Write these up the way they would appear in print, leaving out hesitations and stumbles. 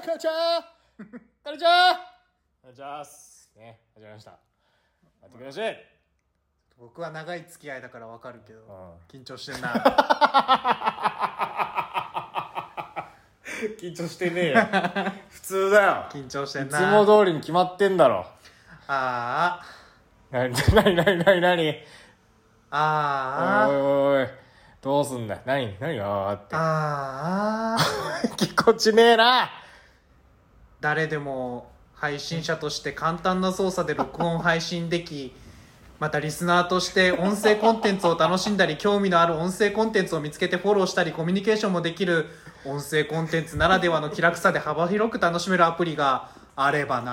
こんにちはこんにちはこんにちはね、始まりました。やってください。 僕は長い付き合いだから分かるけど、緊張してんな。 緊張してねえよ普通だよ。 緊張してんな。 いつも通りに決まってんだろ。 あなにあおいおいどうすんだ。何あーってぎこちねえな。 誰でも配信者として簡単な操作で録音配信でき、またリスナーとして音声コンテンツを楽しんだり、興味のある音声コンテンツを見つけてフォローしたり、コミュニケーションもできる音声コンテンツならではの気楽さで幅広く楽しめるアプリがあれば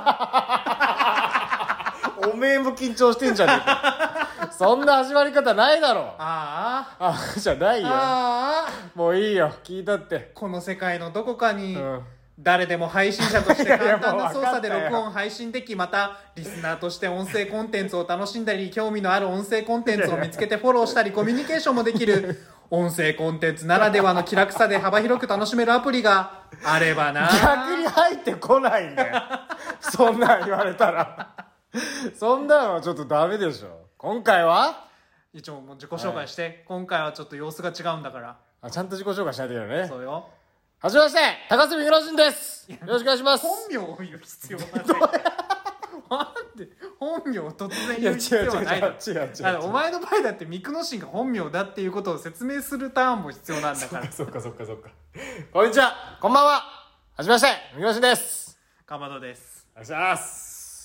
な。 おめえも緊張してんじゃねえかそんな始まり方ないだろ。じゃないよ。もういいよ、聞いたって。 この世界のどこかに、誰でも配信者として簡単な操作で録音配信でき、またリスナーとして音声コンテンツを楽しんだり、興味のある音声コンテンツを見つけてフォローしたり、コミュニケーションもできる音声コンテンツならではの気楽さで幅広く楽しめるアプリがあればな。 逆に入ってこないんだよそんなん言われたらそんなのはちょっとダメでしょ。今回は一応もう自己紹介して、今回はちょっと様子が違うんだから。 ちゃんと自己紹介しないといけないね。 そうよ。 はじめまして、高須みくのしんです。よろしくお願いします。 本名を言う必要はない。なんで本名を突然言う必要はないだろ。お前の場合だってミクノシンが本名だっていうことを説明するターンも必要なんだから。 そっかこんにちは、こんばんは。はじめまして、みくのしんです。 かまどです。 お願いします。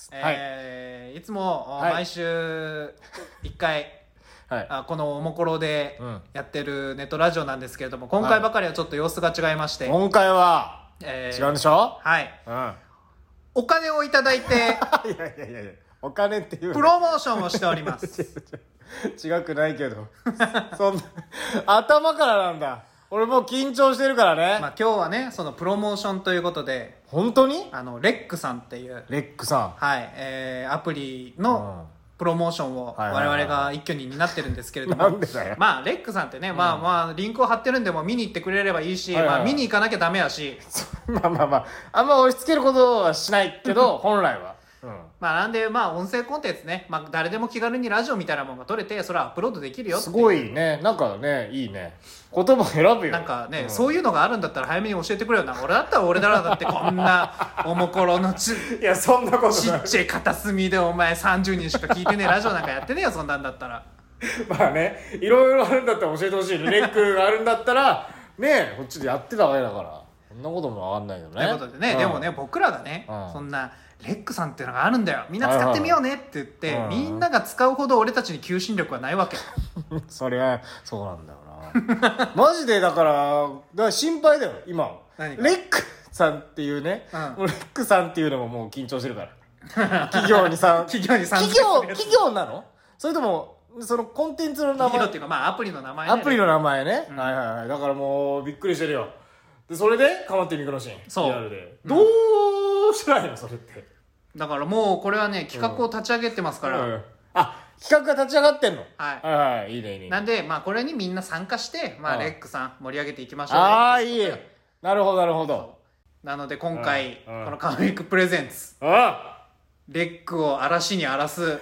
いつも毎週1回、このおもころでやってるネットラジオなんですけれども、今回ばかりはちょっと様子が違いまして、 今回は違うんでしょ。 はい、お金をいただいていやお金っていうプロモーションをしております違くないけどそんな頭からなんだ。俺もう緊張してるからね。 今日はね、そのプロモーションということで、 本当にレックさんっていうレックさん、 アプリのプロモーションを我々が一挙に担ってるんですけれども、 なんでだよ。 レックさんってね、リンクを貼ってるんでも見に行ってくれればいいし、見に行かなきゃダメやし、 あんま押し付けることはしないけど本来はなんで音声コンテンツね、誰でも気軽にラジオみたいなものが撮れて、それはアップロードできるよっていう。 すごいね。なんかね、いいね、言葉選ぶよ。 なんかね、そういうのがあるんだったら早めに教えてくれよな。俺だってこんなおもころのいや、そんなことちっちゃい片隅でお前30人しか聞いてねえラジオなんかやってねえよ、そんなんだったら。 いろいろあるんだったら教えてほしいね。レックがあるんだったらね、こっちでやってたわけだから、そんなことも分かんないよね。 ということでね、でもね、僕らがね、そんなレックさんっていうのがあるんだよ、みんな使ってみようねって言って、みんなが使うほど俺たちに求心力はないわけそりゃそうなんだよなマジでだから心配だよ今。レックさんっていうね、レックさんっていうのももう緊張してるから企業なの？それともそのコンテンツの名前？ 企業っていうかアプリの名前ね。 アプリの名前ね、だからもうびっくりしてるよ。でそれでかまってみくのしん、 そう、 どうしたらいいのそれって。 だからもうこれはね、企画を立ち上げてますから、 企画が立ち上がってんの。いいね。 なんでこれにみんな参加して、レックさん盛り上げていきましょう。 いい。なるほど。 なので今回、このカメイクプレゼンツ、レックを嵐に荒らすレ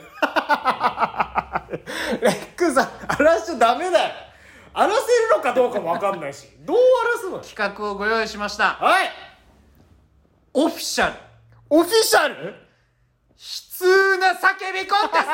ックさん荒らしちゃダメだよ。荒らせるのかどうかも分かんないしどう荒らすの。 企画をご用意しました。オフィシャル悲痛な叫びコンテスト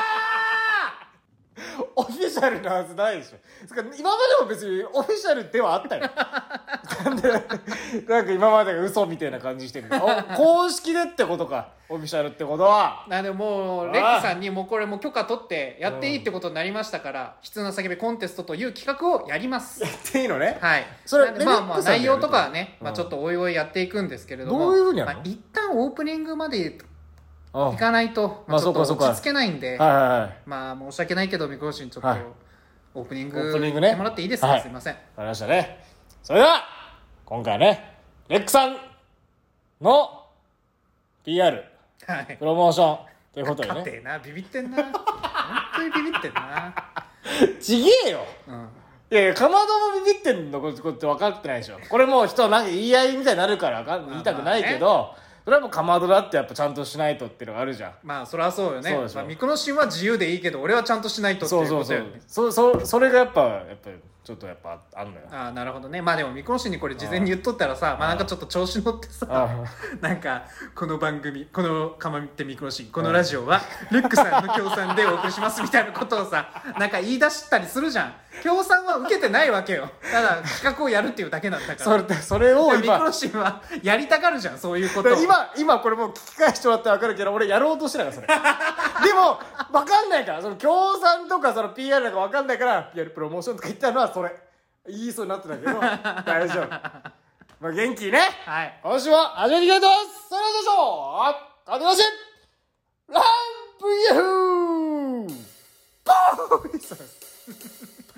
オフィシャルなはずないでしょ。今までも別にオフィシャルではあったよなんでなんか今までが嘘みたいな感じしてるの公式でってことか、オフィシャルってことは。 なんでもうレックさんにもうこれも許可取ってやっていいってことになりましたから、悲痛な叫びコンテストという企画をやります。 やっていいのね。 それ内容とかはね、ちょっとおいおいやっていくんですけれども、 どういうふうにやるの？ 一旦オープニングまで行かないとちょっと落ち着けないんで、申し訳ないけどみこしんちょっとオープニングやってもらっていいですか。すいません。 わかりましたね。それでは今回ね、レックさんの PR、プロモーションということでね。 勝てえな、ビビってんな本当にビビってんなちげえよ、 いやいや、かまどもビビってんのこって分かってないでしょ。これもう人なんか言い合いみたいになるから言いたくないけど、それはもうかまどだってやっぱちゃんとしないとっていうのがあるじゃん。 まあそりゃそうよね。 そうでしょ。 ミクノシンは自由でいいけど俺はちゃんとしないとっていうことよね。 それがやっぱちょっとやっぱあんのよ。 ああなるほどね。まあでもミクノシンにこれ事前に言っとったらさ、まあなんかちょっと調子乗ってさ、なんかこの番組、このかまってミクノシン、このラジオはルックさんの協賛でお送りしますみたいなことをさ、なんか言い出したりするじゃん。協賛は受けてないわけよ。ただ企画をやるっていうだけなんだから。 それをミクノシンはやりたがるじゃん、そういうことを。 今これもう聞き返してもらったら分かるけど、俺やろうとしてないからそれでも分かんないから、その協賛とかその PR とか分かんないから、PR プロモーションとか言ったのはそれ言いそうになってたけど大丈夫。まあ元気ね、 はい、 今週は始めていきたいと思います。それではどうしょう、かけましランプヤフーボーイそうですはい。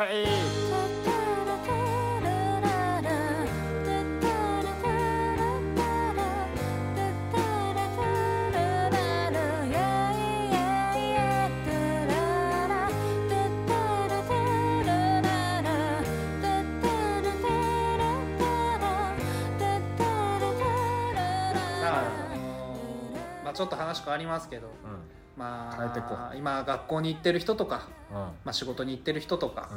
ちょっと話変わりますけど、ま変えてこあ今学校に行ってる人とか、まあ、仕事に行ってる人とか、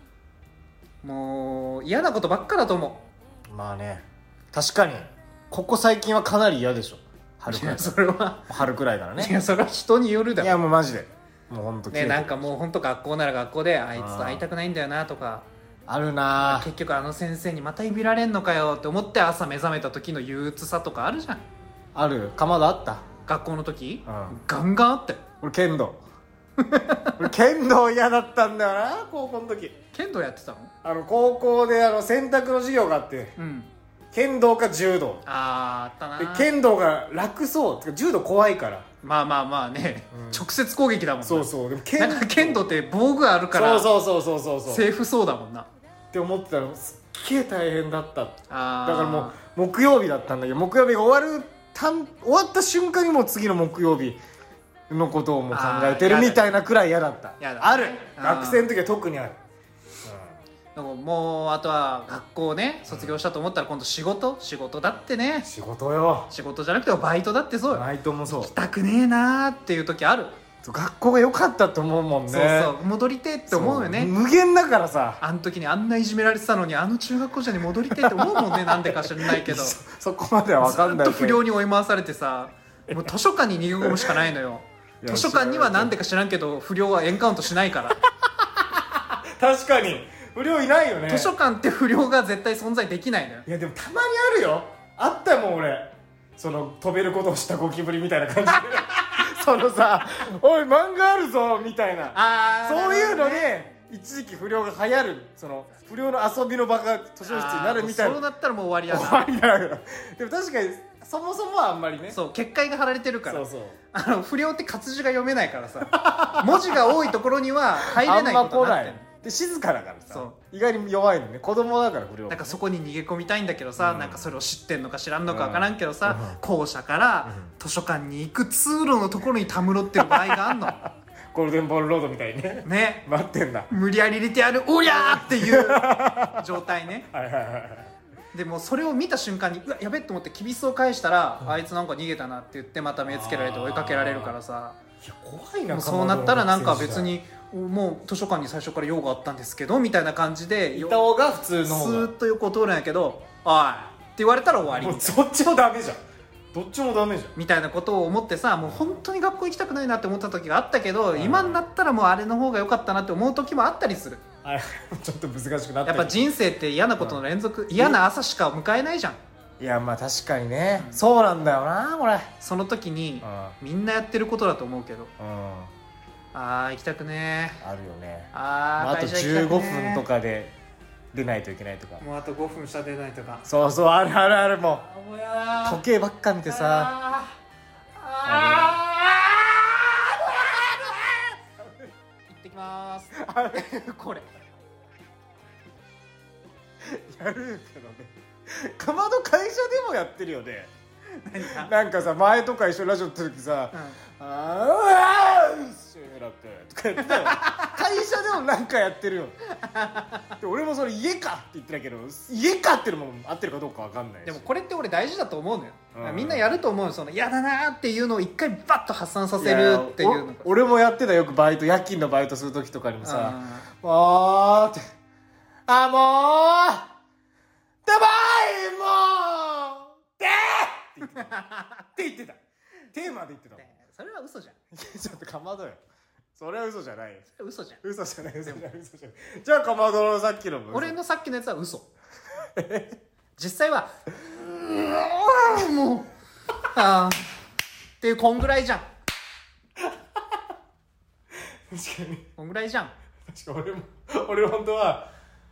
もう嫌なことばっかだと思う。まあね、確かにここ最近はかなり嫌でしょ。春くらい。 それは春くらいからね。 いやそれは人によるだろ。 いやもうマジでもう本当ね、なんかもう本当学校なら学校であいつと会いたくないんだよなとかあるな。 結局あの先生にまたいびられんのかよって思って朝目覚めた時の憂鬱さとかあるじゃん。 ある。かまどあった？ 学校の時、ガンガンあったよ。 俺剣道俺剣道嫌だったんだよな、高校の時。 剣道やってたの？ 高校で選択の授業があって、剣道か柔道。 あったな。 で剣道が楽そう、柔道怖いから。 まあね、直接攻撃だもんな。 そうそう。でもなんか剣道って防具あるからそうセーフそうだもんなって思ってたらすっげえ大変だった。だからもう木曜日だったんだけど、木曜日が終わった瞬間にもう次の木曜日のことをもう考えてるみたいなくらい嫌だった。ある。学生の時は特にある。 もうあとは学校ね卒業したと思ったら今度仕事だってね。 仕事よ。 仕事じゃなくてもバイトだってそうよ。 バイトもそう。 行きたくねえなーっていう時ある。 学校が良かったと思うもんね。 そう戻りてえって思うよね。 無限だからさ。 あの時にあんないじめられてたのにあの中学校じゃに戻りてえって思うもんねなんでか知らないけどそこまでは分かんないけどずっと不良に追い回されてさ、もう図書館に逃げ込むしかないのよ図書館にはなんでか知らんけど不良はエンカウントしないから確かに不良いないよね。 図書館って不良が絶対存在できないのよ。 いやでもたまにあるよ。あったもん俺、その飛べることをしたゴキブリみたいな感じでそのさ「おい漫画あるぞ」みたいな、そういうので一時期不良が流行る、その不良の遊びの場が図書室になるみたいな。 そうなったらもう終わりやな。終わりだでも確かにそもそもはあんまりね。 そう結界が張られてるから。 そう不良って活字が読めないからさ文字が多いところには入れないことになってる。で静かだからさ、意外に弱いのね。子供だから不良、 なんかそこに逃げ込みたいんだけどさ、なんかそれを知ってんのか知らんのか分からんけどさ、校舎から図書館に行く通路のところにたむろってる場合があんのゴールデンボールロードみたいにね待ってんだ。 無理やり入れてやるおりゃーっていう状態ねでもそれを見た瞬間にうわやべっと思ってきびすを返したら、あいつなんか逃げたなって言ってまた目つけられて追いかけられるからさ。 いや怖いな。 そうなったらなんか別にもう図書館に最初から用があったんですけどみたいな感じでいた方が普通の方がスーッと横を通るんやけど「おい!」って言われたら終わり。 もうそっちもダメじゃん。どっちもダメじゃんみたいなことを思ってさ、もう本当に学校行きたくないなって思った時があったけど、今になったらもうあれの方が良かったなって思う時もあったりする。 ちょっと難しくなってやっぱ人生って嫌なことの連続、嫌な朝しか迎えないじゃん。 いやまあ確かにね、そうなんだよなこれ。 その時にみんなやってることだと思うけど、あー行きたくねあるよね。 あと15分とかで出ないといけないとか、 もうあと5分しか出ないとか。 そうそう、あるあるある。もう時計ばっか見てさ、 行ってきまーすこれやるけどね。かまど会社でもやってるよね。 何かなんかさ前とか一緒にラジオ撮った時さ、あーっしらだってとか言ってたよ会社でもなんかやってるよで俺もそれ家かって言ってたけど家かっていうのも合ってるかどうか分かんないしでもこれって俺大事だと思うのよ、みんなやると思うよ、その嫌だなっていうのを一回バッと発散させるっていうのが俺もやってたよくバイト夜勤のバイトする時とかにもさもうってもうやばいもうって言ってたテーマで言ってたもんそれは嘘じゃんちょっとかまどよそれは嘘じゃないよ嘘じゃん嘘じゃないじゃあかまどのさっきの俺のさっきのやつは嘘実際はもうっていうこんぐらいじゃん確かにこんぐらいじゃん確か俺本当は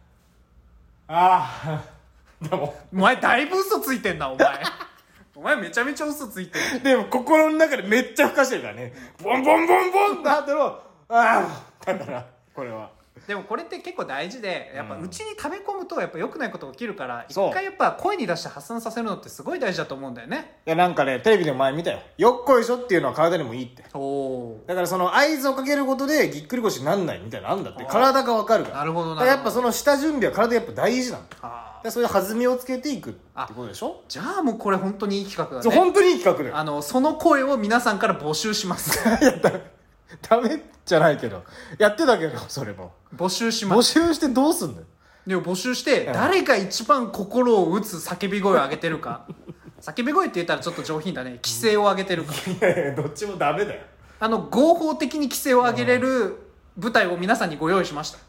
でもお前だいぶ嘘ついてんなお前お前めちゃめちゃ嘘ついてるでも心の中でめっちゃ吹かしてるからねボンボンボンボンって後のだからこれはでもこれって結構大事でやっぱうちに溜め込むとやっぱ良くないこと起きるからそう一回やっぱ声に出して発散させるのってすごい大事だと思うんだよね。 いやなんかねテレビでも前見たよよっこいしょっていうのは体にもいいっておだからその合図をかけることでぎっくり腰になんないみたいなのあんだって体が分かるからなるほどなだからやっぱその下準備は体やっぱ大事なのだからそういう弾みをつけていくってことでしょじゃあもうこれ本当にいい企画だそうね。 本当にいい企画だよその声を皆さんから募集しますダメじゃないけどやってたけどそれも募集しま募す。 集してどうすんのよでも募集して誰が一番心を打つ叫び声を上げてるか叫び声って言ったらちょっと上品だね規制を上げてるかいやいやどっちもダメだよ合法的に規制を上げれる舞台を皆さんにご用意しました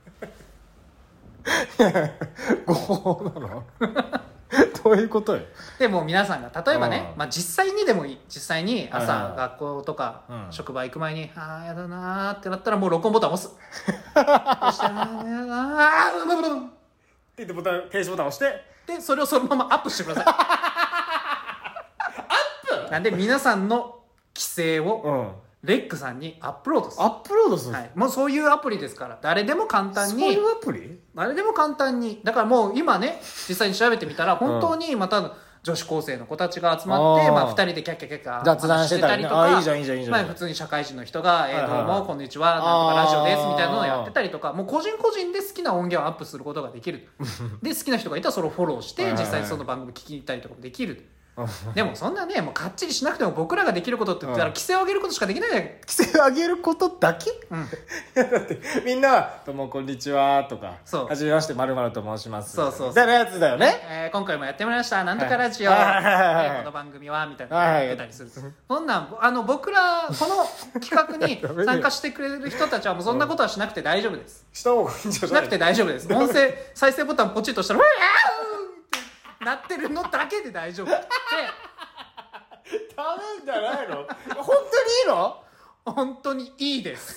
合法なのどういうことよでも皆さんが例えばね、実際にでもいい実際に朝学校とか職場行く前にやだなーってなったらもう録音ボタン押すそしてやだなーって言ってボタン停止ボタン押してでそれをそのままアップしてくださいアップなんで皆さんの規制をレックさんにアップロードするアップロードする、 もうそういうアプリですから誰でも簡単にそういうアプリ誰でも簡単にだからもう今ね実際に調べてみたら本当にまた女子高生の子たちが集まって2人でキャッキャキャッキャ雑談してたりねとかいいじゃんいいじゃんいいじゃん普通に社会人の人が「どうもこんにちは」なんとかラジオですみたいなのをやってたりとかもう個人個人で好きな音源をアップすることができるで好きな人がいたらそれをフォローして実際にその番組聞きに行ったりとかもできるでもそんなねもうかっちりしなくても僕らができることって言ったら規制を上げることしかできないじゃん。 規制を上げることだけ、いやだってみんなは「どうもこんにちは」とか「はじめまして〇〇と申します」 そうみたいなやつだよね、 今回もやってまいりましたなんとかラジオ、この番組はみたいなのやってたりする、そんなん僕らこの企画に参加してくれる人たちはもうそんなことはしなくて大丈夫です、 した方がいいんじゃないしなくて大丈夫です音声再生ボタンポチッとしたら「うわー!」ってなってるのだけで大丈夫でダメじゃないの本当にいいの本当にいいです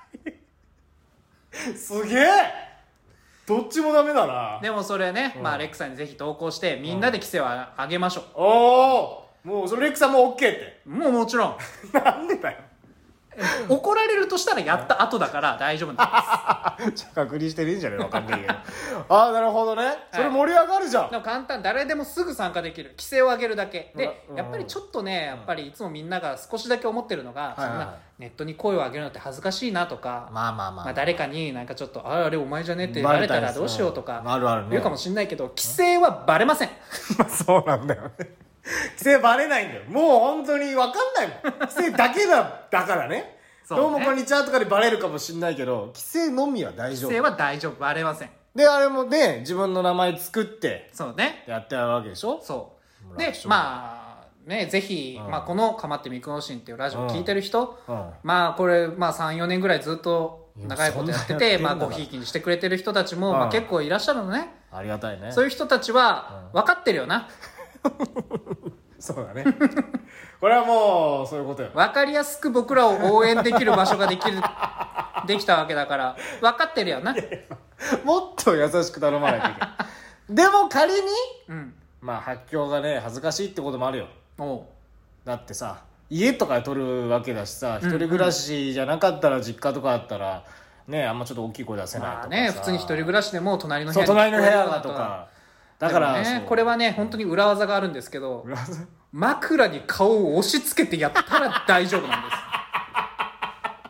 すげえどっちもダメだなでもそれね、レックさんにぜひ投稿してみんなで規制を上げましょう、 おおもうそれレックさんも OK ってもちろんなんでだよ怒られるとしたらやった後だから大丈夫なんですじゃあ確認してるいいんじゃないわかんないけどなるほどねそれ盛り上がるじゃん、 でも簡単誰でもすぐ参加できる規制を上げるだけでやっぱりちょっとねやっぱりいつもみんなが少しだけ思ってるのが、そんなネットに声を上げるのって恥ずかしいなとか、誰かになんかちょっとあれお前じゃねって言われたらどうしようとか言うかもしれないけど規制はバレませんそうなんだよね規制バレないんだよもう本当に分かんないもん規制だけだからねどうもこんにちはとかでバレるかもしれないけど規制のみは大丈夫規制は大丈夫バレませんであれもね自分の名前作ってそうねやってあるわけでしょそうでぜひ、この「かまってみくのしん」っていうラジオを聞いてる人、これ3,4年ぐらいずっと長いことやっててごひいきにしてくれてる人たちも、結構いらっしゃるのねありがたいねそういう人たちは分かってるよな、 そうだねこれはもうそういうことよ分かりやすく僕らを応援できる場所ができたわけだから分かってるよなもっと優しく頼まないといけないでも仮に、発狂がね恥ずかしいってこともあるよだってさ家とかで撮るわけだしさ一人暮らしじゃなかったら実家とかだったらねあんまちょっと大きい声出せないとかさ普通に一人暮らしでも隣の部屋隣の部屋がとかだからこれはね本当に裏技があるんですけど枕に顔を押し付けてやったら大丈夫なんです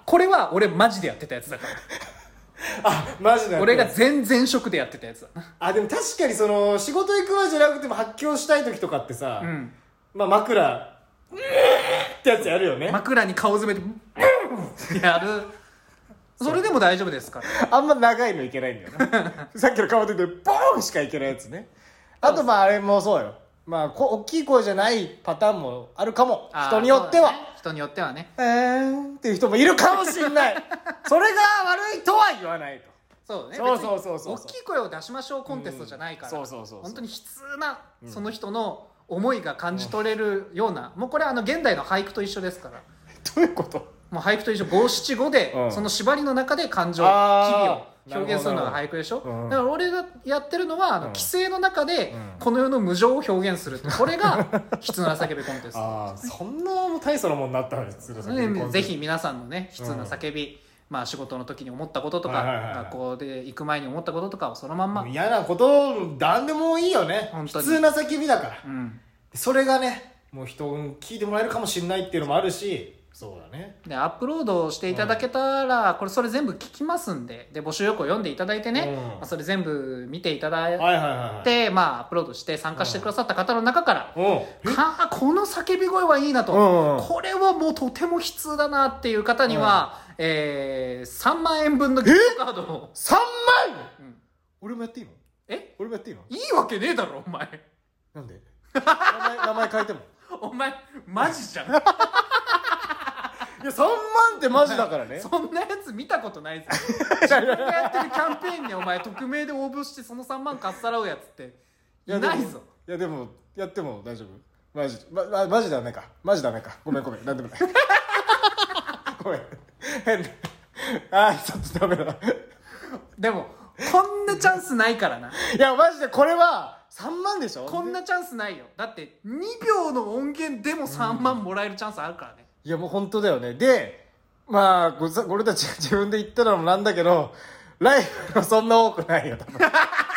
これは俺マジでやってたやつだからマジで俺が全然職でやってたやつだな。 でも確かにその仕事行くわじゃなくても発狂したい時とかってさ、まあ枕ってやつやるよね。 枕に顔詰めてやる。それでも大丈夫ですから。 あんま長いのいけないんだよなさっきの顔出てボーンしかいけないやつね。あとまああれもそうよ、まあ大きい声じゃないパターンもあるかも、人によっては、 人によってはねっていう人もいるかもしんないそれが悪いとは言わないと。 そうね、 そう大きい声を出しましょうコンテストじゃないから、 そう本当に悲痛なその人の思いが感じ取れるような、もうこれ現代の俳句と一緒ですから。 どういうこと？ もう俳句と一緒、五七五で、その縛りの中で感情、機微を表現するのが俳句でしょ。だから俺がやってるのは規制の中でこの世の無常を表現する、これが悲痛な叫びコンテスト。 そんな大層なもんになったんですね。 ぜひ皆さんのね悲痛な叫び、まあ仕事の時に思ったこととか、学校で行く前に思ったこととかをそのまんま、 嫌なこと何でもいいよね。普通な叫びだから、それがねもう人に聞いてもらえるかもしれないっていうのもあるし、そうだね。でアップロードしていただけたら、これそれ全部聞きますんで、募集要項読んでいただいてね、それ全部見ていただいて、まあアップロードして参加してくださった方の中から、この叫び声はいいなと、これはもうとても悲痛だなっていう方には、3万円分のギフトカードを。 3万、俺もやっていいの？俺もやっていいの？ いいわけねえだろお前。 なんで？名前変えてもお前マジじゃんいや3万ってマジだからねそんなやつ見たことないぞ自分がやってるキャンペーンにお前匿名で応募してその3万かっさらうやつっていないぞ。 いやでもやっても大丈夫？マジダメか。マジダメか。ごめんなんでもないごめん変ちょっとダメだでもこんなチャンスないからな。 いやマジでこれは3万でしょ。 こんなチャンスないよ。だって2秒の音源でも3万もらえるチャンスあるからね。 いやもう本当だよね。でまあ俺たちが自分で言ったのもなんだけど、ライブはそんな多くないよ多分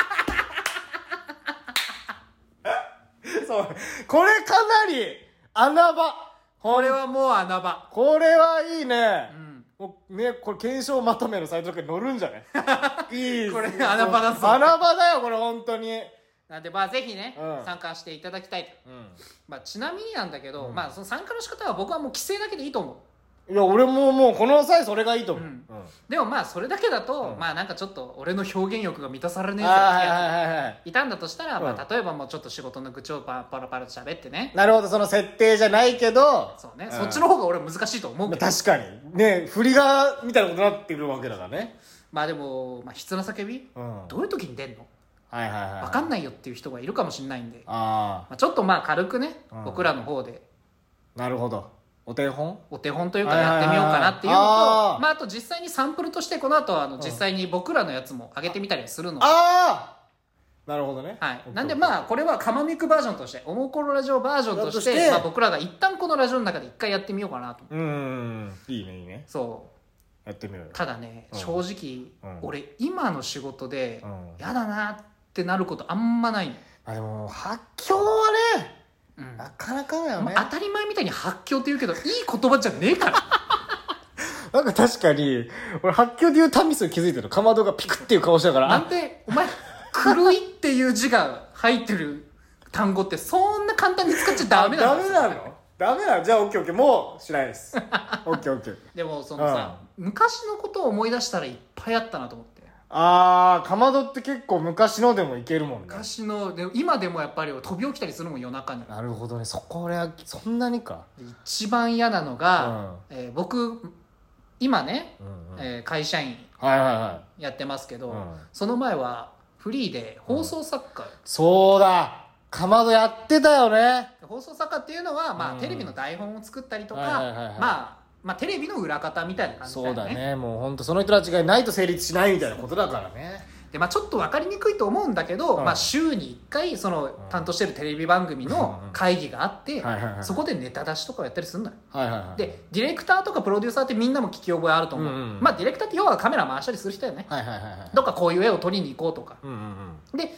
そうこれかなり穴場。 これはもう穴場。 これはいいね。もうね、これ検証まとめのサイトとかに載るんじゃないいいこれ穴場だぞ。 穴場だよこれ本当に。 なんでぜひね、参加していただきたいと。ちなみになんだけど、その参加の仕方は僕はもう規制だけでいいと思う。 いや俺ももうこの際それがいいと思う。 でもそれだけだと、なんかちょっと俺の表現欲が満たされねえぞってやついたんだとしたら、例えばもうちょっと仕事の愚痴をパラパラと喋ってね。 なるほど、その設定じゃないけど、 そうね、そっちの方が俺難しいと思うけど。 確かにね、振りがみたいなことになってくるわけだからね。 でも悲痛な叫び、どういう時に出んの？分かんないよっていう人がいるかもしれないんで、ちょっと軽くね、僕らの方でなるほどお手本というかやってみようかなっていうのと、あと実際にサンプルとしてこの後実際に僕らのやつも上げてみたりするので、 なるほどね。 なんでこれはカマミクバージョンとしておもころラジオバージョンとして、僕らが一旦このラジオの中で一回やってみようかなと。 いいねいいね。そうやってみようよ。 ただね、正直俺今の仕事でやだなってなることあんまない。 でも発狂はね、なかなかだよね。 当たり前みたいに発狂って言うけどいい言葉じゃねえからなんか確かに俺発狂で言うタミス気づいてる。かまどがピクっていう顔したから。 なんでお前狂いっていう字が入ってる単語ってそんな簡単に使っちゃダメなの？ ダメなの？じゃあオッケーオッケー、もうしないですオッケーオッケー。でもそのさ、昔のことを思い出したらいっぱいあったなと思って。 かまどって結構昔のでもいけるもんね。 昔ので今でもやっぱり飛び起きたりするもん夜中に。 なるほどね。これはそんなにか。 一番嫌なのが、僕今ね、会社員やってますけど、その前はフリーで放送作家、 そうだかまどやってたよね。 放送作家っていうのは、テレビの台本を作ったりとか、テレビの裏方みたいな感じだよね。 そうだね。もう本当その人たちがいないと成立しないみたいなことだからね。 でちょっと分かりにくいと思うんだけど、週に1回その担当してるテレビ番組の会議があって、そこでネタ出しとかをやったりするのよ。でディレクターとかプロデューサーってみんなも聞き覚えあると思う。ディレクターって要はカメラ回したりする人よね。どっかこういう絵を撮りに行こうとか。で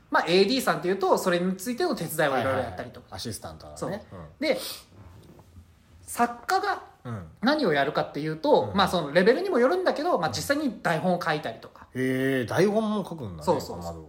AD さんっていうとそれについての手伝いをいろいろやったりとか、 アシスタントだね。 で作家が何をやるかっていうと、まあそのレベルにもよるんだけど、まあ実際に台本を書いたりとか。 台本も書くんだね。 そうそうそう。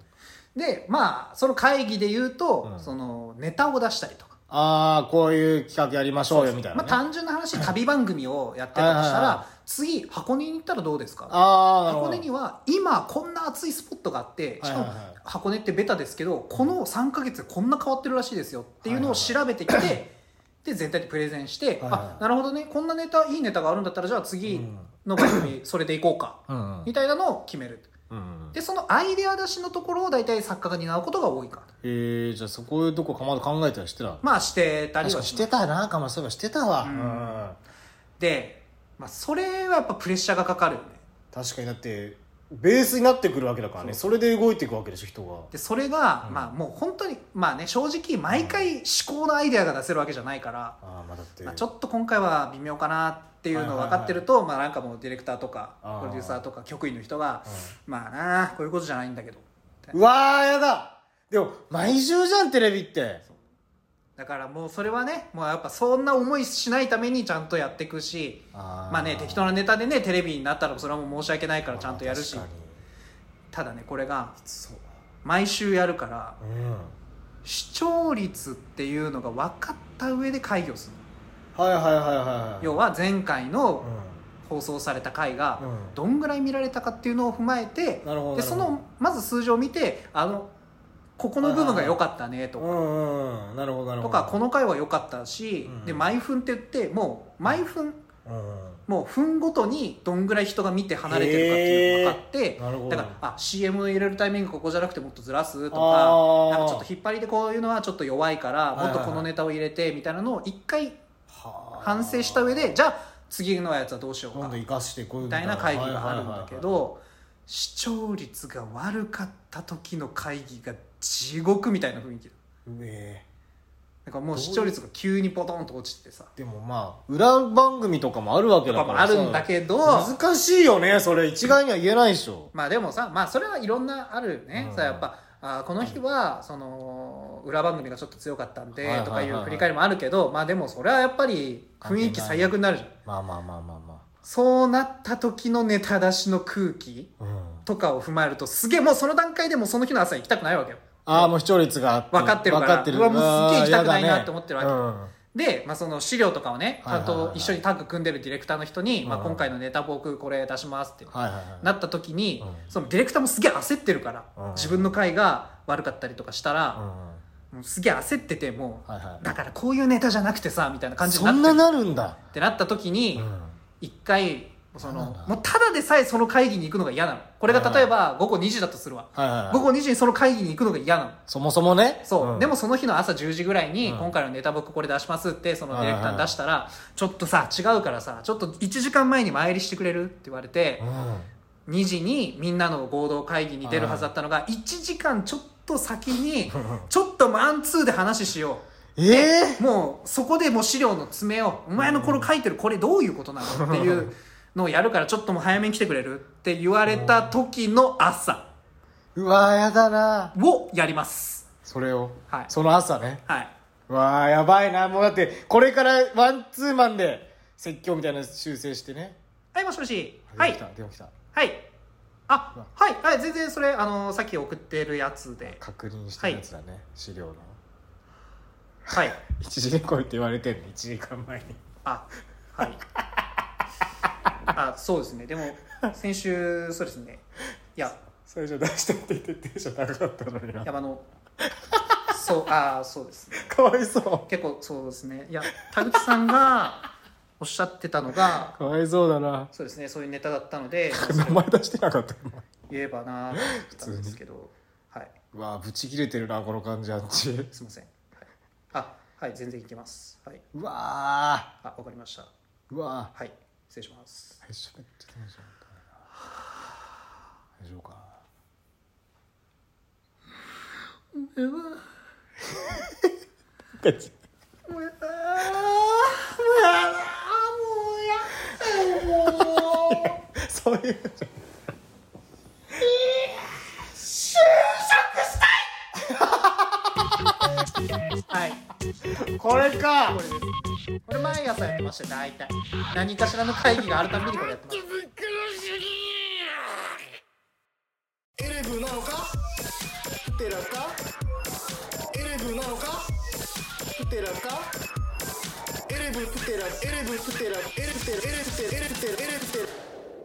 で、まあその会議で言うと、そのネタを出したりとか。 ああ、こういう企画やりましょうよみたいな、ね。 まあ単純な話、旅番組をやってたとしたら、次、箱根に行ったらどうですか？箱根には今こんな熱いスポットがあって、しかも箱根ってベタですけど、この3ヶ月でこんな変わってるらしいですよっていうのを調べてきて、で、全体でプレゼンして、あ、なるほどね、こんなネタ、いいネタがあるんだったら、じゃあ次の番組それでいこうか、みたいなのを決める。で、そのアイデア出しのところを大体作家が担うことが多いか。 じゃあそこいうとこかまど考えたりしてた？ まあしてたりはしてたな、かまそういえばしてたわ。 で、まあそれはやっぱプレッシャーがかかるよね。 確かに、だってベースになってくるわけだからね。それで動いていくわけでしょ、人が。 でそれが、まあもう本当にまあね、正直毎回思考のアイデアが出せるわけじゃないから、 だって、 ちょっと今回は微妙かなっていうのを分かってると、まあなんかもうディレクターとかプロデューサーとか局員の人が、まあなあこういうことじゃないんだけど、 うわーやだ。でも毎週じゃん、テレビって。 だからもうそれはね、もうやっぱそんな思いしないためにちゃんとやっていくし、まあね、適当なネタでねテレビになったらそれはもう申し訳ないからちゃんとやるし、ただねこれが毎週やるから、視聴率っていうのが分かった上で会議をするの。要は前回の放送された回がどんぐらい見られたかっていうのを踏まえて、でそのまず数字を見て、ここの部分が良かったねとか、とかこの回は良かったし、で毎分って言ってもう毎分、もう分ごとにどんぐらい人が見て離れてるかっていうのが分かって、だからCM 入れるタイミングここじゃなくてもっとずらすとか、なんかちょっと引っ張りでこういうのはちょっと弱いからもっとこのネタを入れてみたいなのを一回反省した上で、じゃあ次のやつはどうしようかみたいな会議があるんだけど、視聴率が悪かった時の会議が地獄みたいな雰囲気だ。だからもう視聴率が急にポトンと落ちてさ。 でもまあ裏番組とかもあるわけだからあるんだけど難しいよね、それ一概には言えないでしょ。 まあでもさ、まあそれはいろんなあるよね、さやっぱこの日はその裏番組がちょっと強かったんでとかいう振り返りもあるけど、まあでもそれはやっぱり雰囲気最悪になるじゃん。 まあそうなった時のネタ出しの空気とかを踏まえると、すげえもうその段階でもその日の朝行きたくないわけよ。 もう視聴率が分かってるから、うわもうすげえ行きたくないなって思ってるわけ、で、まあ、その資料とかをねちゃんと一緒にタッグ組んでるディレクターの人に、まあ、今回のネタ僕これ出しますってなった時に、そのディレクターもすげえ焦ってるから、自分の回が悪かったりとかしたら、もうすげえ焦ってて、もうだからこういうネタじゃなくてさみたいな感じになって、 そんななるんだってなった時に、一回もうただでさえその会議に行くのが嫌なの。これが例えば午後2時だとするわ、午後2時にその会議に行くのが嫌なの、 そもそもね。 そう、でもその日の朝10時ぐらいに、今回のネタ僕これ出しますってそのディレクターに出したら、ちょっとさ違うからさちょっと1時間前に前入りしてくれるって言われて、2時にみんなの合同会議に出るはずだったのが、1時間ちょっと先にちょっとマンツーで話しよう、もうそこでもう資料の詰めを、お前のこれ書いてるこれどういうことなのっていうのをやるから、ちょっともう早めに来てくれるって言われた時の朝、 うわーやだなをやります。 それを、 はい、 その朝ね、 はい、 うわーやばいな。もうだってこれからワンツーマンで説教みたいな修正してね。 はい、もしもし、はい、 電話来た、 はい、はい、全然それさっき送ってるやつで確認したやつだね、資料の。 はい、 1時に来いって言われてんの、1時間前に。 はいそうですね。でも先週そうですね、いや最初出したって言ってじゃなかったのにな。 そうですね、 かわいそう。 結構そうですね。いや田口さんがおっしゃってたのがかわいそうだな。 そうですね、そういうネタだったので名前出してなかった言えばなと思ったんですけど、はい。 うわブチ切れてるなこの感じ。あっちすいません、はい、全然いけます。はい。 うわわかりました。 うわはい、失礼します。 大丈夫か。そういうじゃん。就職したいはい、 これか。 これです。これ毎朝やってましたよ、大体。何かしらの会議があるたびにこれやってます。 エレブなのかプテラかエレブなのかプテラかエレブプテラエレブプテラエレブプテラエレブプテラエレブプテラエレブプテラエレブプテラ。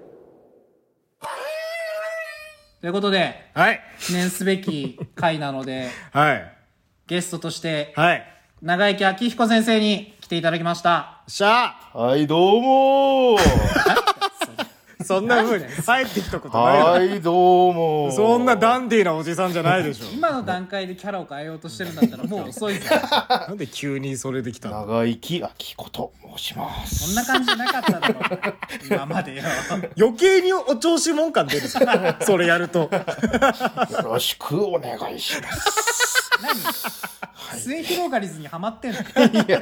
ということで、 はい。 記念すべき回なので、 はい。 ゲストとして、 はい。 長生明彦先生に来ていただきました。 しゃはいどうもそんな風に入ってきたことないはい、どうも。 そんなダンディーなおじさんじゃないでしょ。 今の段階でキャラを変えようとしてるんだったらもう遅いぞ。 なんで急にそれできたの。 長生き明子と申します。 そんな感じじゃなかっただろ今までよ。 余計にお調子もん感出るそれやると。 よろしくお願いします。 何末広がりずにハマってんの。 いや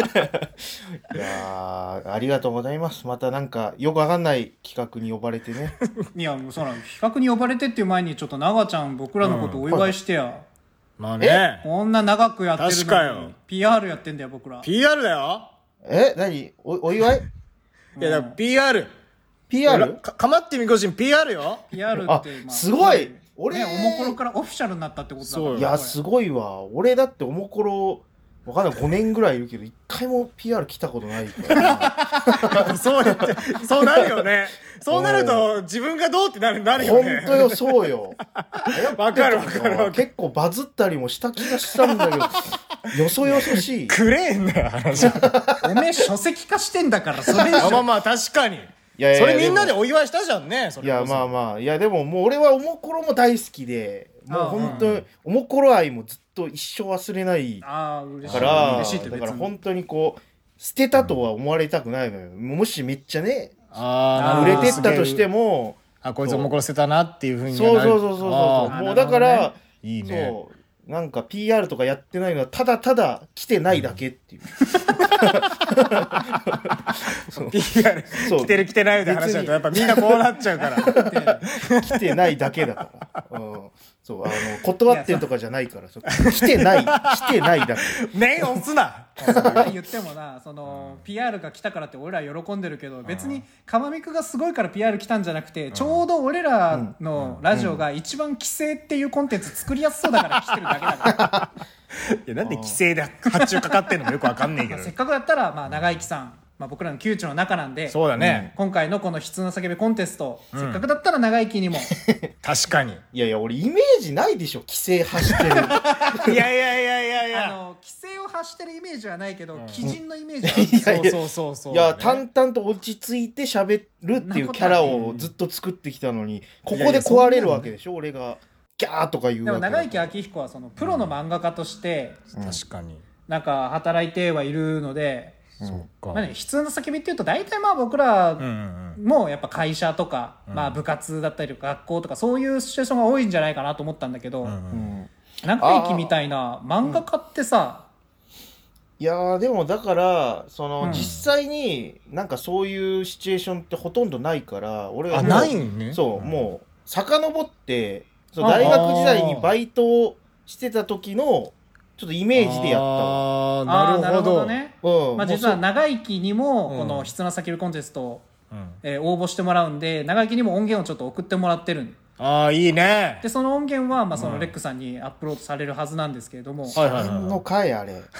ー、ありがとうございます。またなんかよくわかんない企画に呼ばれてね。 いやもうその企画に呼ばれてっていう前にちょっと長ちゃん僕らのことお祝いしてや、 まあね。 こんな長くやってる確かよのに PR やってんだよ僕ら。 PR だよ。 何お祝いいやだから PR。 PR？ かまってみこしん PR よ。 PR あって、 すごい俺、 ね、おもころからオフィシャルになったってことだから。 そうよいやすごいわ。俺だっておもころわかんない5年ぐらいいるけど一回も PR 来たことないからそうやってそうなるよね。そうなると自分がどうってなるよね。 本当よそうよ。 わかるわかる。 結構バズったりもした気がしたんだけどよそよそしい。 くれんだよ話。 おめえ書籍化してんだからそれ以上。 まあまあ確かに。 いやいやそれみんなでお祝いしたじゃんね。そいやれこそまあまあいやでももう俺はおもころも大好きでもう本当におもころ愛もずっと一生忘れないああ嬉しい。 から嬉しいって別にだから本当にこう捨てたとは思われたくないのよ。もしめっちゃねあ売れてったとしてもこいつおもころ捨てたなっていうふうにそうもうだからいいね。 そうなんか PR とかやってないのはただただ来てないだけっていう、 PR 来てる来てないって話だとやっぱみんなこうなっちゃうから来てないだけだから、そう断ってんとかじゃないから来てないだけ。 念押すな。 言ってもなその PR が来たからって俺ら喜んでるけど別にかまみくがすごいから PR 来たんじゃなくてちょうど俺らのラジオが一番規制っていうコンテンツ作りやすそうだから来てるだけだからいやなんで規制で発注かかってんのもよくわかんねえけどせっかくだったらまあ長生きさん、まあ、僕らの窮地の中なんでそうだね、 今回のこの悲痛な叫びコンテスト、せっかくだったら長生きにも確かにいや俺イメージないでしょ規制発してるいや規制を発してるイメージはないけど、鬼人のイメージはある。 そういや淡々と落ち着いて喋るっていうキャラをずっと作ってきたのにここで壊れるわけでしょ。俺がギャーとか言うわけでも長生明彦はそのプロの漫画家として確かになんか働いてはいるので、 そうか、 まあね、悲痛な叫びっていうと大体まあ僕らもやっぱ会社とか、まあ部活だったり学校とかそういうシチュエーションが多いんじゃないかなと思ったんだけど、長生きみたいな漫画家ってさ、 いやーでもだからその、実際になんかそういうシチュエーションってほとんどないから俺はないね。 そう、もう遡って大学時代にバイトをしてた時のちょっとイメージでやったわ。 なるほどね。まあ、実は長生きにもこの「悲痛な叫びコンテスト」応募してもらうんで長生きにも音源をちょっと送ってもらってるいいね。 でその音源はまあそのレックさんにアップロードされるはずなんですけれども、 の回あれ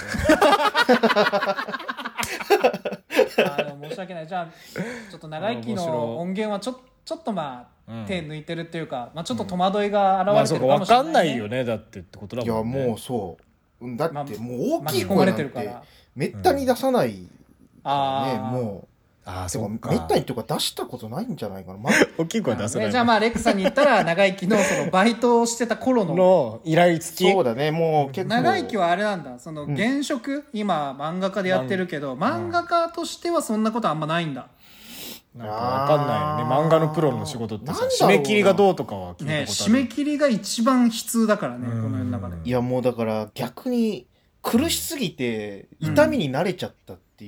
申し訳ない。じゃあちょっと長生きの音源はちょっとまあ手抜いてるっていうか、まあ、ちょっと戸惑いが現れてるかもしれない、ね。 分かんないよねだってってことだもんね。 いやもうそうだってもう大きい巻き込ま声なんてれてるからめったに出さないからね、もうそうかめったにというか出したことないんじゃないかな、 大きい声出せない。 じゃあまあレックさんに言ったら長生きのそのバイトをしてた頃の依頼付き。 そうだね、もう結構長生きはあれなんだ、その現職、今漫画家でやってるけど、漫画家としてはそんなことあんまないんだ。 なんか分かんないよね。漫画のプロの仕事ってさ、 なんだろうな締め切りがどうとかは聞いたことある。 ね、締め切りが一番悲痛だからね、この世の中で。 いやもうだから逆に苦しすぎて痛みに慣れちゃったって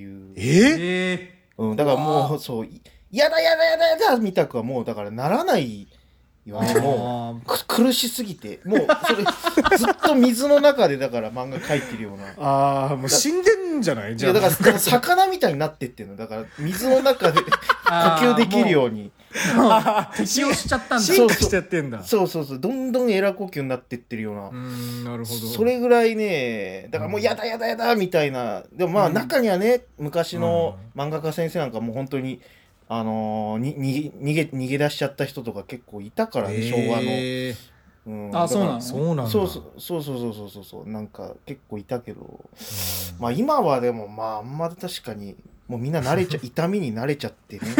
いう、だからもうそうやだみたくはもうだからならない言われても苦しすぎてもうそれずっと水の中でだから漫画描いてるようなああもう死んでんじゃないじゃあだから魚みたいになってってんのだから水の中で呼吸できるように適応しちゃったんだ。 進化しちゃってんだ。 そうどんどんエラ呼吸になってってるようななるほど。 それぐらいねだからもうやだみたいなでもまあ中にはね昔の漫画家先生なんかもう本当に逃げ出しちゃった人とか結構いたからね昭和の。 そうなの。 そうなんだ。 そうなんか結構いたけどまあ今はでもまああんま確かにもうみんな痛みに慣れちゃってね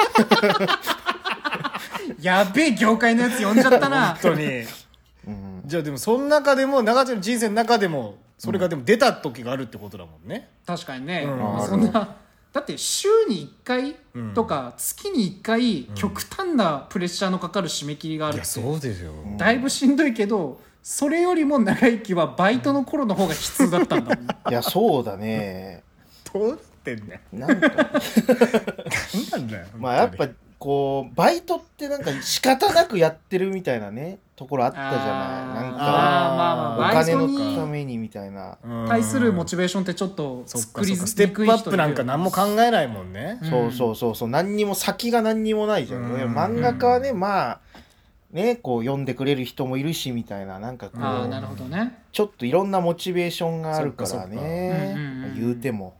やべえ業界のやつ呼んじゃったな本当に、じゃあでもその中でも長ちゃんの人生の中でもそれがでも出た時があるってことだもんね。 確かにね、そんなだって週に1回とか月に1回極端なプレッシャーのかかる締め切りがあるって、 そうですよ、 だいぶしんどいけどそれよりも長生きはバイトの頃の方が悲痛だったんだもんいやそうだねどうってんねなんかなんだよまあやっぱこうバイトってなんか仕方なくやってるみたいなねところあったじゃないなんかお金のためにみたいな対するモチベーションってちょっと作りにくい人ステップアップなんか何も考えないもんね。 そう何にも先が何にもないじゃん、漫画家はねまあねこう読んでくれる人もいるしみたいななんかこうなるほどねちょっといろんなモチベーションがあるからね言うても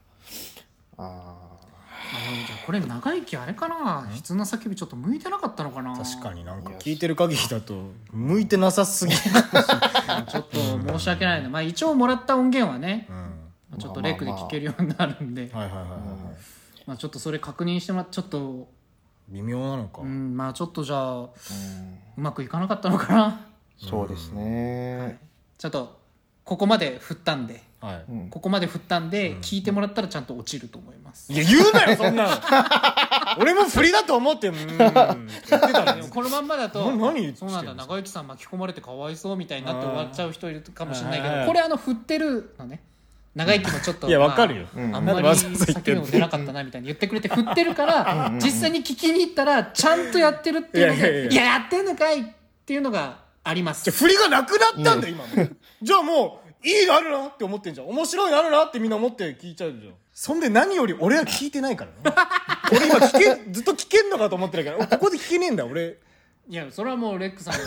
じゃあこれ長生きあれかな悲痛な叫びちょっと向いてなかったのかな。 確かになんか聞いてる限りだと向いてなさすぎるちょっと申し訳ないな。まあ一応もらった音源はね、ちょっとレクで聞けるようになるんでまあちょっとそれ確認してもらってちょっと微妙なのか、 まあちょっとじゃあうまくいかなかったのかな。 そうですね、 ちょっとここまで振ったんで、ここまで振ったんで、聞いてもらったらちゃんと落ちると思います。 いや言うなよそんなの俺も振りだと思って言ってたのでもこのまんまだと何そうなんだ長生さん巻き込まれてかわいそうみたいになって終わっちゃう人いるかもしれないけどこれ振ってるのね長生きもちょっといやわかるよ、 あんまり先の出なかったなみたいに言ってくれて振ってるから実際に聞きに行ったらちゃんとやってるっていうのでいややってんのかいっていうのがあります。 じゃ振りがなくなったんだよ今もじゃあもういいのあるなって思ってんじゃん。面白いのあるなってみんな思って聞いちゃうじゃん。そんで何より俺は聞いてないからね俺今ずっと聞けんのかと思ってるからここで聞けねえんだ俺。 いやそれはもうレックさん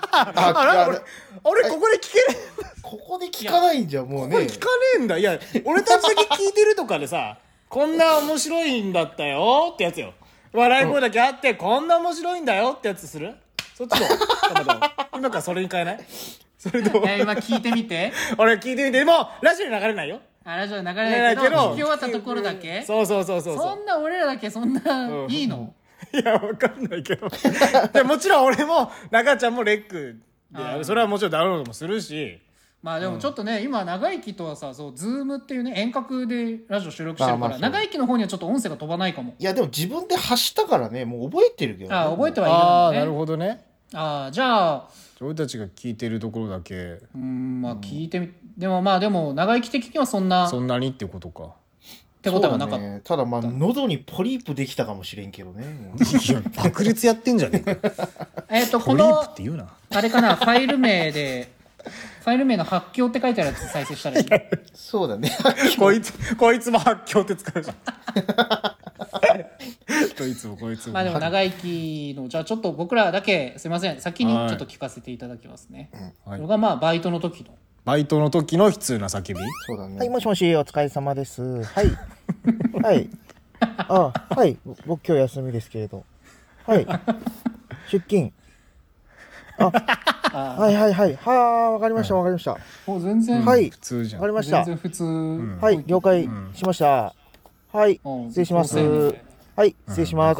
俺ここで聞けねえここで聞かないんじゃもうねここで聞かねえんだ。いや俺たちだけ聞いてるとかでさこんな面白いんだったよってやつよ。笑い声だけあってこんな面白いんだよってやつする。そっちどう今からそれに変えない？それどう？ 今聞いてみて俺聞いてみて。でもラジオに流れないよ。 ラジオに流れないけど聞き終わったところだけ。 そうそんな俺らだけそんないいの？ いやわかんないけどでもちろん俺も中ちゃんもレックでそれはもちろんダウンロードもするしまあでもちょっとね、今長生きとはさそうズームっていうね遠隔でラジオ収録してるから長生きの方にはちょっと音声が飛ばないかも。 いやでも自分で発したからねもう覚えてるけどね。 覚えてはいるんだね。 なるほどね。 じゃあ俺たちが聞いてるところだけまあ聞いてみでも長生き的にはそんなにってことかってことはなかった、 ね、ただまあ喉にポリープできたかもしれんけどねいや爆裂やってんじゃねえこポリーのプって言うなあれかなファイル名の発狂って書いてあるやつ再生したらいいそうだねこいつも発狂って使うじゃんこいつもまあでも長生きのじゃあちょっと僕らだけすいません先にちょっと聞かせていただきますね、これがまあバイトの時の悲痛な叫び。 そうだね。はいもしもしお疲れ様です。はいはいはい僕今日休みですけれどはい出勤はいわかりましたもう全然はい普通じゃん。 わかりました全然普通、 はい了解しましたはい失礼しますはい失礼します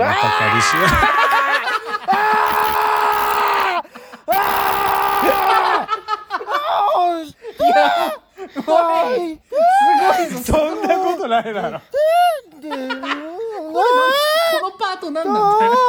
すごいぞそんなことないだろこのパートなんなんだよ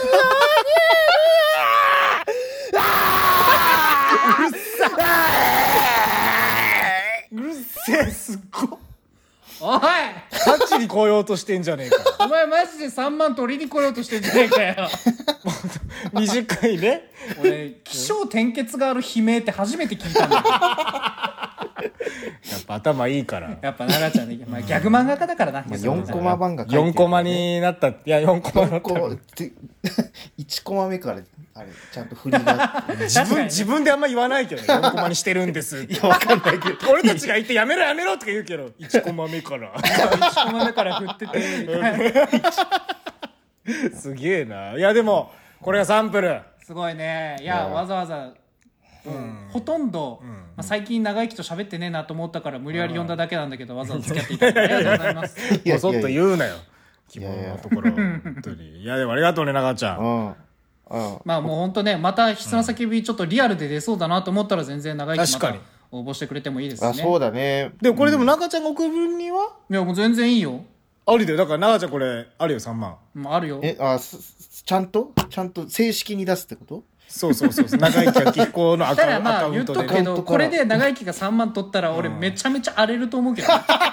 うるせえすっごおい勝ちに来ようとしてんじゃねえかお前マジで3万取りに来ようとしてんじゃねえかよ短いね。 俺起承転結がある悲鳴って初めて聞いたんだけどやっぱ頭いいから。 やっぱ奈々ちゃんね、まあ、ギャグ漫画家だからな。 4コマ漫画書いてる、 4コマになった。いや4コマだった 1コマ目からあれちゃんと振りが自分であんま言わないけどね。4コマにしてるんですいやわかんないけど俺たちが言ってやめろやめろとか言うけど1コマ目から 1コマ目から振っててみたいなすげえな。いやでもこれがサンプルすごいね。いやわざわざほとんど、まあ、最近長生きと喋ってねえなと思ったから無理やり呼んだだけなんだけど、わざわざ付き合っていただいてありがとうございますもそっと言うなよ希望のところ本当に。いやでもありがとうね長ちゃん。 まあもう本当ね、また筆の叫びちょっとリアルで出そうだなと思ったら全然長生きまた応募してくれてもいいですね。 あそうだね。 でもこれでも長ちゃんが送る分には、 いやもう全然いいよ。 ありだよ。だから長ちゃんこれあるよ3万。 もうあるよ。 ちゃんと正式に出すってこと？ そう長生きは気候のアカウントで、ね、 まあ言っとくけどこれで長生きが3万取ったら俺めちゃめちゃ荒れると思うけど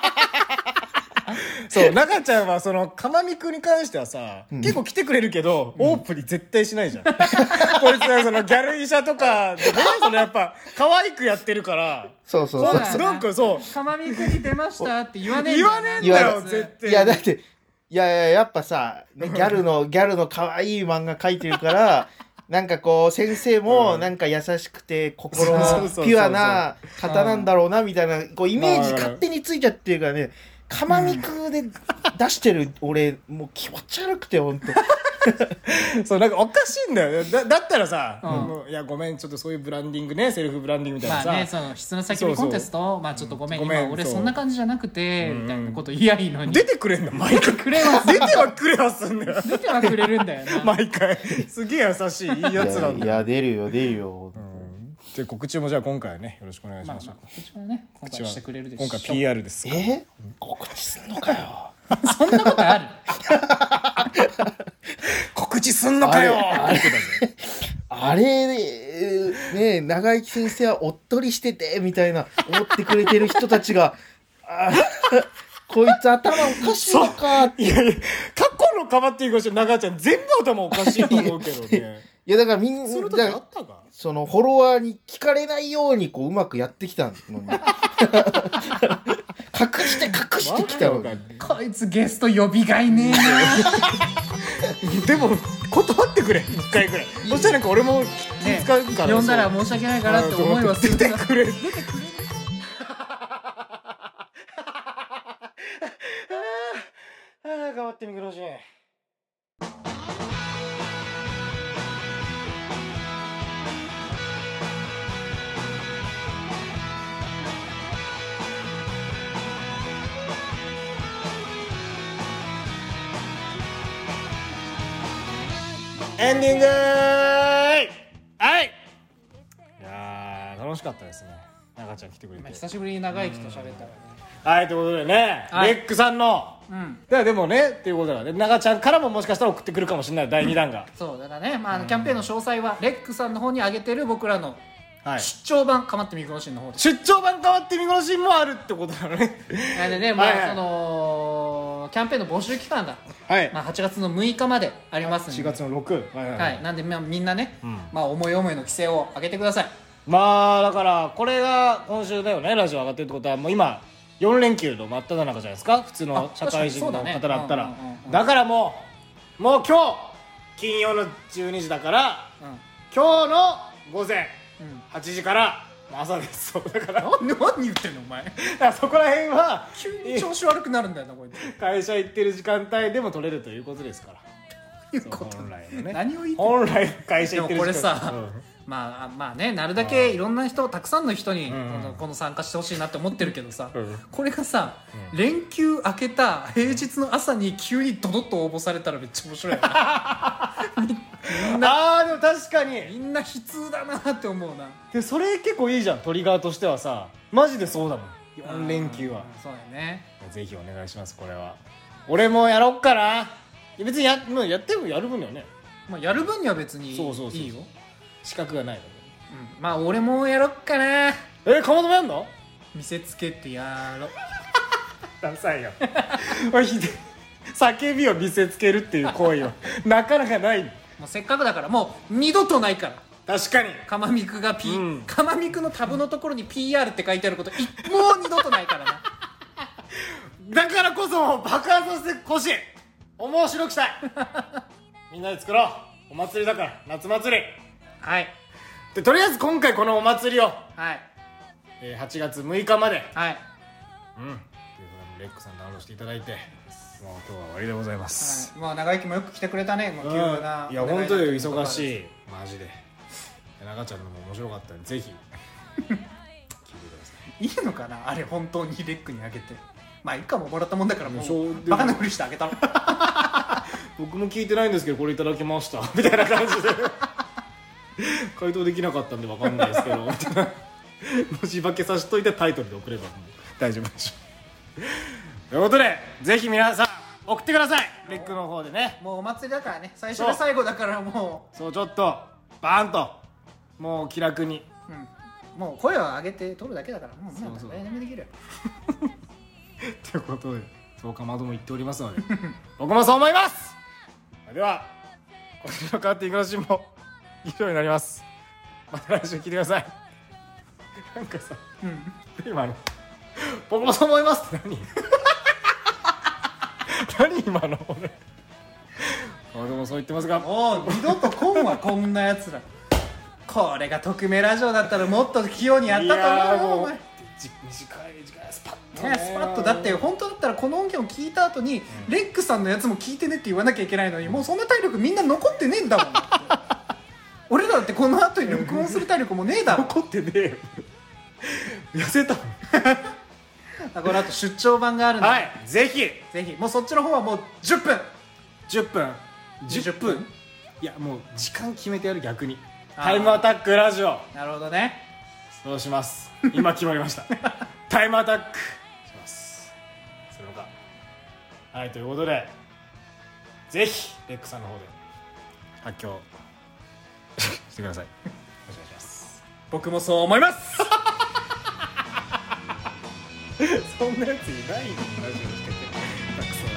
そう長ちゃんはそのかまみくんに関してはさ、結構来てくれるけど、オープンに絶対しないじゃんこいつはそのギャル医者とかでねそのやっぱ可愛くやってるからそうなんかそうかまみくんに出ましたって言わねえんだよ絶対。 いやだってやっぱさ、ね、ギャルの可愛い漫画描いてるからなんかこう先生もなんか優しくて心のピュアな方なんだろうなみたいなこうイメージ勝手についちゃってるからね。かまみくで出してる俺もう気持ち悪くて本当そうなんかおかしいんだよ。だったらさ、いやごめんちょっとそういうブランディングねセルフブランディングみたいなさ、 まあねその質の叫びコンテストまあちょっとごめん今俺そんな感じじゃなくてみたいなこと言いやいいのに出てくれんの毎回くれます出てはくれはすんだよ出てはくれるんだよな毎回すげえ優しいいいやつなんだよ。 いや出るよ、 で告知もじゃあ今回はねよろしくお願いします。 告知はね今回してくれるでしょ。 今回 PR です。 告知すんのかよそんなことある告知すんのかよあれね長生き先生はおっとりしててみたいな思ってくれてる人たちがこいつ頭おかしいのかって。 いや過去のかばっていく人長ちゃん全部頭おかしいと思うけどねいやだからみんなそれだけあったかそのフォロワーに聞かれないようにこううまくやってきたのに隠してきたのにこいつゲスト呼びがいねえでも断ってくれ1回ぐらいそしたらなんか俺も気使うから、 呼んだら申し訳ないかなって思いはする出てくれ頑張ってみください。エンディングはいいや楽しかったですね。長ちゃん来てくれて久しぶりに長生きと喋ったらね。 はいということでね、レックさんのでもねっていうことだからね長ちゃんからももしかしたら送ってくるかもしれない第2弾がそうだからね、まあ、キャンペーンの詳細はレックさんの方に上げてる僕らの出張版かまってみくのしんの方で出張版かまってみくのしんもあるってことなのねでねまあそのキャンペーンの募集期間がまあ8月の6日までありますんで 4月の6 はいなんでみんなねまあ思い思いの規制を上げてください。 まあだからこれが今週だよねラジオ上がってるってことはもう今4連休の真っ只中じゃないですか普通の社会人の方だったらだからもう今日金曜の12時だから、今日の午前8時から朝ですそうだから何言ってんのお前そこら辺は急に調子悪くなるんだよなこいつ会社行ってる時間帯でも取れるということですからいうこと本来のね何を言って本来会社行ってる時間でもこれさ、まあねなるだけいろんな人たくさんの人にこの参加してほしいなって思ってるけどさ、これがさ、連休明けた平日の朝に急にドドッと応募されたらめっちゃ面白いなみんなでも確かにみんな悲痛だなって思うな。 でそれ結構いいじゃんトリガーとしてはさマジでそうだもん4連休はそうだよね。 ぜひお願いしますこれは俺もやろっかな。別にやってもやる分にはねまあやる分には別にいいよ資格がないので、 まあ俺もやろっかな。 かまどもやんの見せつけてやろダサいよ叫びを見せつけるっていう行為はなかなかないもうせっかくだからもう二度とないから確かにカマミクがカマミクのタブのところに PR って書いてあることもう二度とないからなだからこそ爆発させてほしい面白くしたいみんなで作ろうお祭りだから夏祭りはいでとりあえず今回このお祭りを、 はい 8月6日まではいということでレックさんダウンロードしていただいてもう今日は終わりでございます、 はい、まあ長生きもよく来てくれたねもう急な、 いや本当に忙しいマジで長ちゃんのも面白かったんでぜひ聞いてくださいいいのかなあれ本当にレックにあげてまあ一回ももらったもんだからもそううバカなふりしてあげたの僕も聞いてないんですけどこれいただきましたみたいな感じで回答できなかったんで分かんないですけどみたいな文字化けさしといてタイトルで送ればもう大丈夫でしょということでぜひ皆さん送ってくださいレックの方でねもうお祭りだからね最初で最後だからもそうちょっとバーンともう気楽にう、もう声を上げて撮るだけだからもうそう何でもできるよということでそうかまども言っておりますので僕もそう思いますでは今週の変わっていくのシーンも以上になりますまた来週聞いてくださいなんかさ、今の僕もそう思いますって何今の俺まどもそう言ってますがもう二度と来んわこんなやつらこれが匿名ラジオだったらもっと器用にやったと思うよお前短い時間スパッとねスパッとだって本当だったらこの音源を聞いた後に、レックさんのやつも聞いてねって言わなきゃいけないのにもうそんな体力みんな残ってねえんだもん俺らだってこの後に録音する体力もねえだろ残ってねえよ痩せたこの後出張版があるんで、 はいぜひぜひもうそっちの方はもう10分 10分 10分いやもう時間決めてやる逆にタイムアタックラジオなるほどねそうします今決まりましたタイムアタックしますするのかはいということでぜひレックさんの方で発狂してくださいお願いします僕もそう思いますそんなやついないのラジオしててたくさん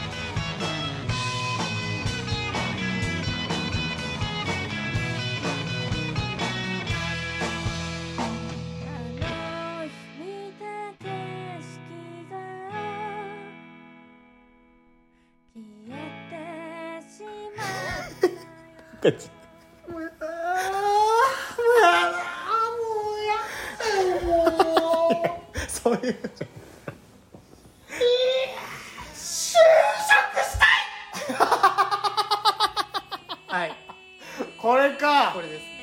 そういうはいこれかこれです